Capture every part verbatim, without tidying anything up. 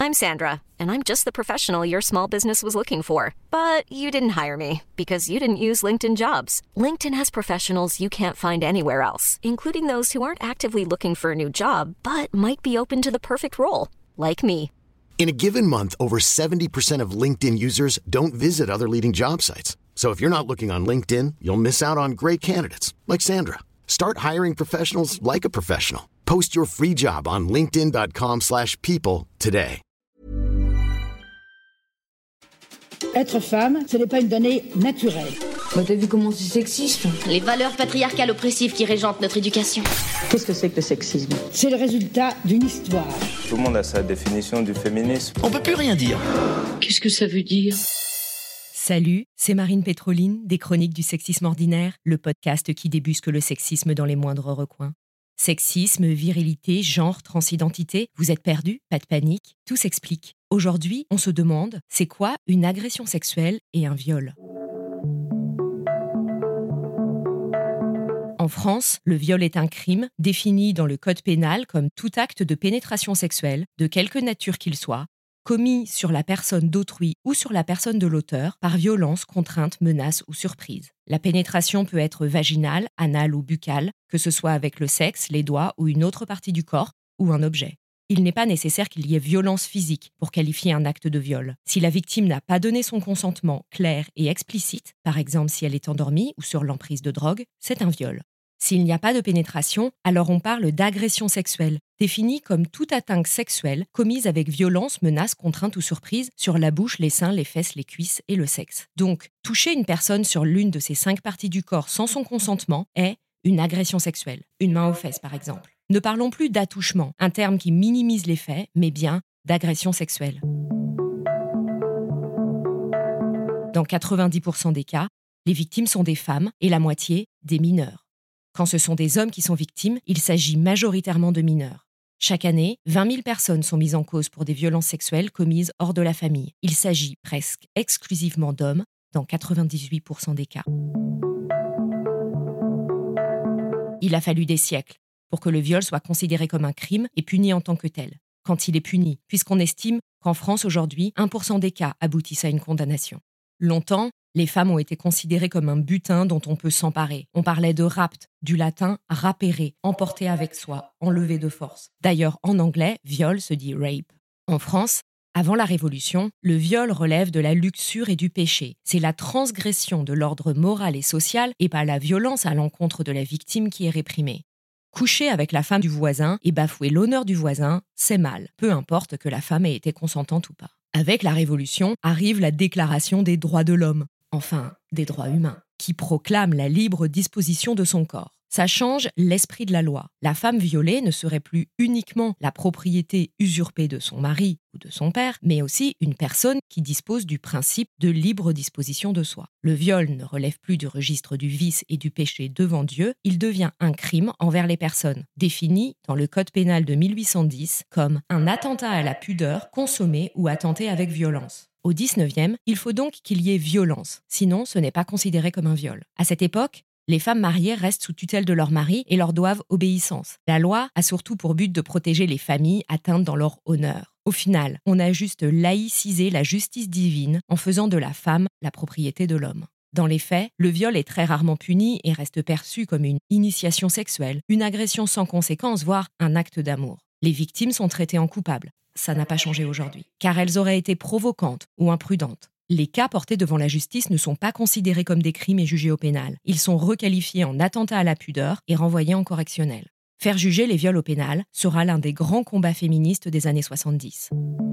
I'm Sandra, and I'm just the professional your small business was looking for. But you didn't hire me because you didn't use LinkedIn Jobs. LinkedIn has professionals you can't find anywhere else, including those who aren't actively looking for a new job, but might be open to the perfect role, like me. In a given month, over seventy percent of LinkedIn users don't visit other leading job sites. So if you're not looking on LinkedIn, you'll miss out on great candidates like Sandra. Start hiring professionals like a professional. Post your free job on linkedin.com slash people today. Être femme, ce n'est pas une donnée naturelle. Bah t'as vu comment c'est sexiste ? Les valeurs patriarcales oppressives qui régentent notre éducation. Qu'est-ce que c'est que le sexisme ? C'est le résultat d'une histoire. Tout le monde a sa définition du féminisme. On peut plus rien dire. Qu'est-ce que ça veut dire ? Salut, c'est Marine Pétroline, des Chroniques du Sexisme Ordinaire, le podcast qui débusque le sexisme dans les moindres recoins. Sexisme, virilité, genre, transidentité, vous êtes perdus ? Pas de panique, tout s'explique. Aujourd'hui, on se demande, c'est quoi une agression sexuelle et un viol ? En France, le viol est un crime défini dans le code pénal comme tout acte de pénétration sexuelle, de quelque nature qu'il soit, commis sur la personne d'autrui ou sur la personne de l'auteur par violence, contrainte, menace ou surprise. La pénétration peut être vaginale, anale ou buccale, que ce soit avec le sexe, les doigts ou une autre partie du corps ou un objet. Il n'est pas nécessaire qu'il y ait violence physique pour qualifier un acte de viol. Si la victime n'a pas donné son consentement clair et explicite, par exemple si elle est endormie ou sur l'emprise de drogue, c'est un viol. S'il n'y a pas de pénétration, alors on parle d'agression sexuelle, définie comme toute atteinte sexuelle commise avec violence, menace, contrainte ou surprise sur la bouche, les seins, les fesses, les cuisses et le sexe. Donc, toucher une personne sur l'une de ces cinq parties du corps sans son consentement est une agression sexuelle. Une main aux fesses, par exemple. Ne parlons plus d'attouchement, un terme qui minimise les faits, mais bien d'agression sexuelle. Dans quatre-vingt-dix pour cent des cas, les victimes sont des femmes et la moitié des mineurs. Quand ce sont des hommes qui sont victimes, il s'agit majoritairement de mineurs. Chaque année, vingt mille personnes sont mises en cause pour des violences sexuelles commises hors de la famille. Il s'agit presque exclusivement d'hommes, dans quatre-vingt-dix-huit pour cent des cas. Il a fallu des siècles pour que le viol soit considéré comme un crime et puni en tant que tel. Quand il est puni, puisqu'on estime qu'en France aujourd'hui, un pour cent des cas aboutissent à une condamnation. Longtemps, les femmes ont été considérées comme un butin dont on peut s'emparer. On parlait de rapt, du latin rapere, emporter avec soi, enlever de force. D'ailleurs, en anglais, viol se dit rape. En France, avant la Révolution, le viol relève de la luxure et du péché. C'est la transgression de l'ordre moral et social et pas la violence à l'encontre de la victime qui est réprimée. Coucher avec la femme du voisin et bafouer l'honneur du voisin, c'est mal, peu importe que la femme ait été consentante ou pas. Avec la Révolution arrive la Déclaration des droits de l'homme, enfin des droits humains, qui proclame la libre disposition de son corps. Ça change l'esprit de la loi. La femme violée ne serait plus uniquement la propriété usurpée de son mari ou de son père, mais aussi une personne qui dispose du principe de libre disposition de soi. Le viol ne relève plus du registre du vice et du péché devant Dieu, il devient un crime envers les personnes, défini dans le Code pénal de mille huit cent dix comme un attentat à la pudeur consommé ou attenté avec violence. Au dix-neuvième, il faut donc qu'il y ait violence, sinon ce n'est pas considéré comme un viol. À cette époque, les femmes mariées restent sous tutelle de leur mari et leur doivent obéissance. La loi a surtout pour but de protéger les familles atteintes dans leur honneur. Au final, on a juste laïcisé la justice divine en faisant de la femme la propriété de l'homme. Dans les faits, le viol est très rarement puni et reste perçu comme une initiation sexuelle, une agression sans conséquence, voire un acte d'amour. Les victimes sont traitées en coupables. Ça n'a pas changé aujourd'hui, car elles auraient été provocantes ou imprudentes. Les cas portés devant la justice ne sont pas considérés comme des crimes et jugés au pénal. Ils sont requalifiés en attentat à la pudeur et renvoyés en correctionnel. Faire juger les viols au pénal sera l'un des grands combats féministes des années soixante-dix.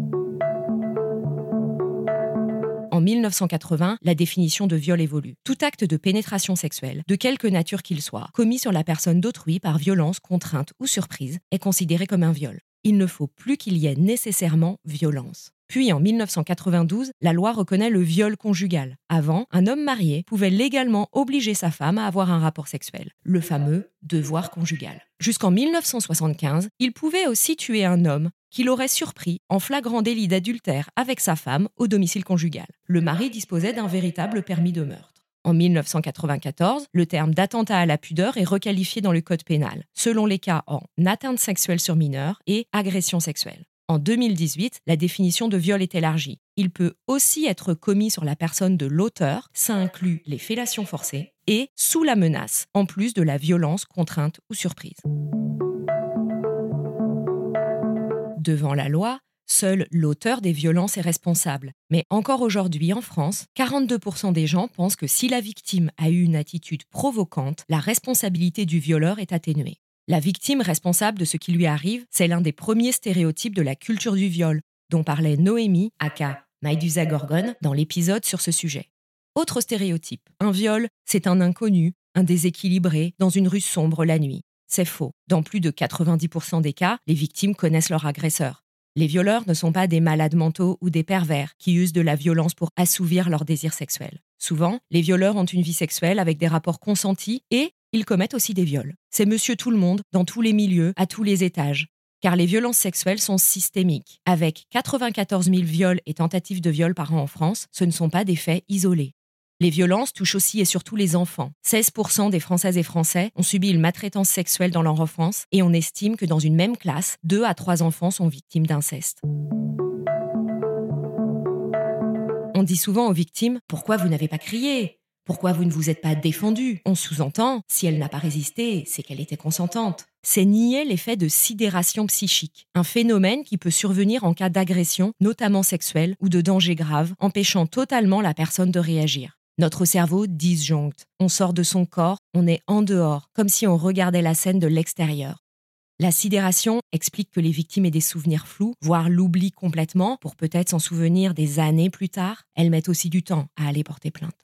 En mille neuf cent quatre-vingts, la définition de viol évolue. Tout acte de pénétration sexuelle, de quelque nature qu'il soit, commis sur la personne d'autrui par violence, contrainte ou surprise, est considéré comme un viol. Il ne faut plus qu'il y ait nécessairement violence. Puis en mille neuf cent quatre-vingt-douze, la loi reconnaît le viol conjugal. Avant, un homme marié pouvait légalement obliger sa femme à avoir un rapport sexuel, le fameux devoir conjugal. Jusqu'en mille neuf cent soixante-quinze, il pouvait aussi tuer un homme qu'il aurait surpris en flagrant délit d'adultère avec sa femme au domicile conjugal. Le mari disposait d'un véritable permis de meurtre. En mille neuf cent quatre-vingt-quatorze, le terme d'attentat à la pudeur est requalifié dans le code pénal, selon les cas en atteinte sexuelle sur mineur et agression sexuelle. En deux mille dix-huit, la définition de viol est élargie. Il peut aussi être commis sur la personne de l'auteur, ça inclut les fellations forcées, et sous la menace, en plus de la violence, contrainte ou surprise. Devant la loi, seul l'auteur des violences est responsable. Mais encore aujourd'hui en France, quarante-deux pour cent des gens pensent que si la victime a eu une attitude provocante, la responsabilité du violeur est atténuée. La victime responsable de ce qui lui arrive, c'est l'un des premiers stéréotypes de la culture du viol, dont parlait Noémie, aka Maïdusa Gorgone, dans l'épisode sur ce sujet. Autre stéréotype, un viol, c'est un inconnu, un déséquilibré, dans une rue sombre la nuit. C'est faux. Dans plus de quatre-vingt-dix pour cent des cas, les victimes connaissent leur agresseur. Les violeurs ne sont pas des malades mentaux ou des pervers qui usent de la violence pour assouvir leur désir sexuel. Souvent, les violeurs ont une vie sexuelle avec des rapports consentis et ils commettent aussi des viols. C'est monsieur tout le monde, dans tous les milieux, à tous les étages. Car les violences sexuelles sont systémiques. Avec quatre-vingt-quatorze mille viols et tentatives de viol par an en France, ce ne sont pas des faits isolés. Les violences touchent aussi et surtout les enfants. seize pour cent des Françaises et Français ont subi une maltraitance sexuelle dans leur enfance et on estime que dans une même classe, deux à trois enfants sont victimes d'inceste. On dit souvent aux victimes « Pourquoi vous n'avez pas crié ? Pourquoi vous ne vous êtes pas défendue ?» On sous-entend « Si elle n'a pas résisté, c'est qu'elle était consentante ». C'est nier l'effet de sidération psychique, un phénomène qui peut survenir en cas d'agression, notamment sexuelle, ou de danger grave, empêchant totalement la personne de réagir. Notre cerveau disjoncte. On sort de son corps, on est en dehors, comme si on regardait la scène de l'extérieur. La sidération explique que les victimes aient des souvenirs flous, voire l'oublient complètement, pour peut-être s'en souvenir des années plus tard. Elles mettent aussi du temps à aller porter plainte.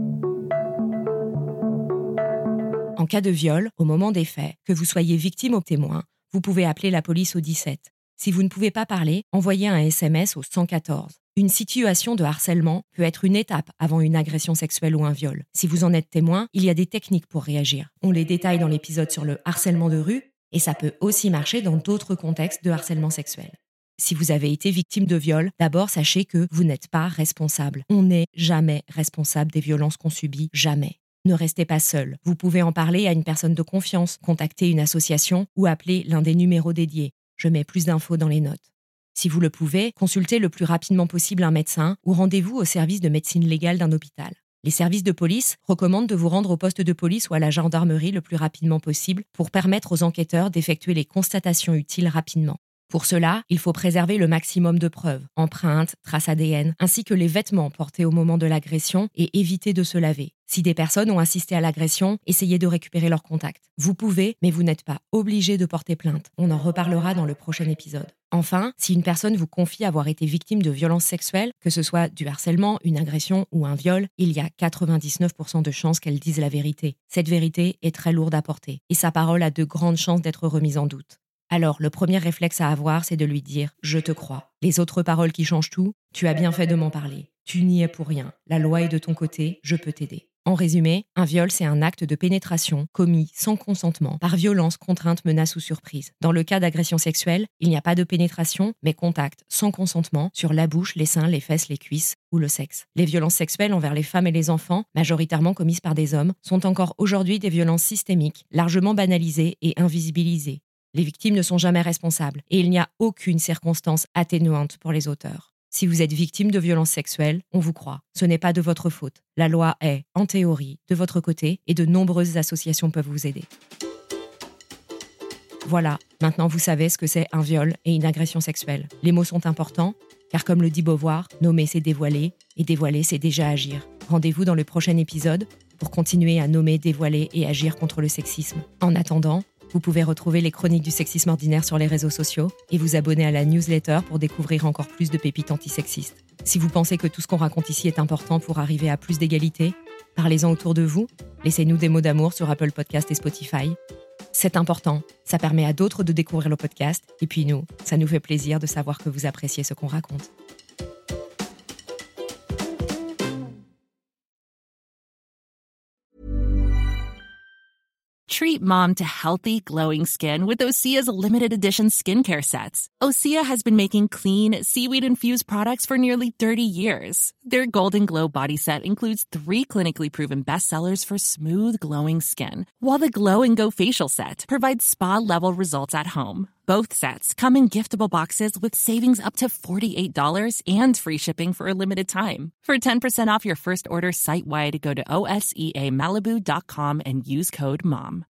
En cas de viol, au moment des faits, que vous soyez victime ou témoin, vous pouvez appeler la police au dix-sept. Si vous ne pouvez pas parler, envoyez un S M S au cent quatorze. Une situation de harcèlement peut être une étape avant une agression sexuelle ou un viol. Si vous en êtes témoin, il y a des techniques pour réagir. On les détaille dans l'épisode sur le harcèlement de rue et ça peut aussi marcher dans d'autres contextes de harcèlement sexuel. Si vous avez été victime de viol, d'abord sachez que vous n'êtes pas responsable. On n'est jamais responsable des violences qu'on subit, jamais. Ne restez pas seul. Vous pouvez en parler à une personne de confiance, contacter une association ou appeler l'un des numéros dédiés. Je mets plus d'infos dans les notes. Si vous le pouvez, consultez le plus rapidement possible un médecin ou rendez-vous au service de médecine légale d'un hôpital. Les services de police recommandent de vous rendre au poste de police ou à la gendarmerie le plus rapidement possible pour permettre aux enquêteurs d'effectuer les constatations utiles rapidement. Pour cela, il faut préserver le maximum de preuves, empreintes, traces A D N, ainsi que les vêtements portés au moment de l'agression et éviter de se laver. Si des personnes ont assisté à l'agression, essayez de récupérer leurs contacts. Vous pouvez, mais vous n'êtes pas obligé de porter plainte. On en reparlera dans le prochain épisode. Enfin, si une personne vous confie avoir été victime de violences sexuelles, que ce soit du harcèlement, une agression ou un viol, il y a quatre-vingt-dix-neuf pour cent de chances qu'elle dise la vérité. Cette vérité est très lourde à porter et sa parole a de grandes chances d'être remise en doute. Alors, le premier réflexe à avoir, c'est de lui dire « je te crois ». Les autres paroles qui changent tout, « tu as bien fait de m'en parler ». « Tu n'y es pour rien. La loi est de ton côté, je peux t'aider ». En résumé, un viol, c'est un acte de pénétration commis sans consentement, par violence, contrainte, menace ou surprise. Dans le cas d'agression sexuelle, il n'y a pas de pénétration, mais contact sans consentement sur la bouche, les seins, les fesses, les cuisses ou le sexe. Les violences sexuelles envers les femmes et les enfants, majoritairement commises par des hommes, sont encore aujourd'hui des violences systémiques, largement banalisées et invisibilisées. Les victimes ne sont jamais responsables et il n'y a aucune circonstance atténuante pour les auteurs. Si vous êtes victime de violences sexuelles, on vous croit. Ce n'est pas de votre faute. La loi est, en théorie, de votre côté et de nombreuses associations peuvent vous aider. Voilà, maintenant vous savez ce que c'est un viol et une agression sexuelle. Les mots sont importants, car comme le dit Beauvoir, nommer c'est dévoiler et dévoiler c'est déjà agir. Rendez-vous dans le prochain épisode pour continuer à nommer, dévoiler et agir contre le sexisme. En attendant, vous pouvez retrouver les chroniques du sexisme ordinaire sur les réseaux sociaux et vous abonner à la newsletter pour découvrir encore plus de pépites antisexistes. Si vous pensez que tout ce qu'on raconte ici est important pour arriver à plus d'égalité, parlez-en autour de vous, laissez-nous des mots d'amour sur Apple Podcast et Spotify. C'est important, ça permet à d'autres de découvrir le podcast et puis nous, ça nous fait plaisir de savoir que vous appréciez ce qu'on raconte. Treat mom to healthy, glowing skin with Osea's limited edition skincare sets. Osea has been making clean, seaweed-infused products for nearly thirty years. Their Golden Glow body set includes three clinically proven bestsellers for smooth, glowing skin, while the Glow and Go facial set provides spa-level results at home. Both sets come in giftable boxes with savings up to forty-eight dollars and free shipping for a limited time. For ten percent off your first order site-wide, go to O S E A Malibu dot com and use code MOM.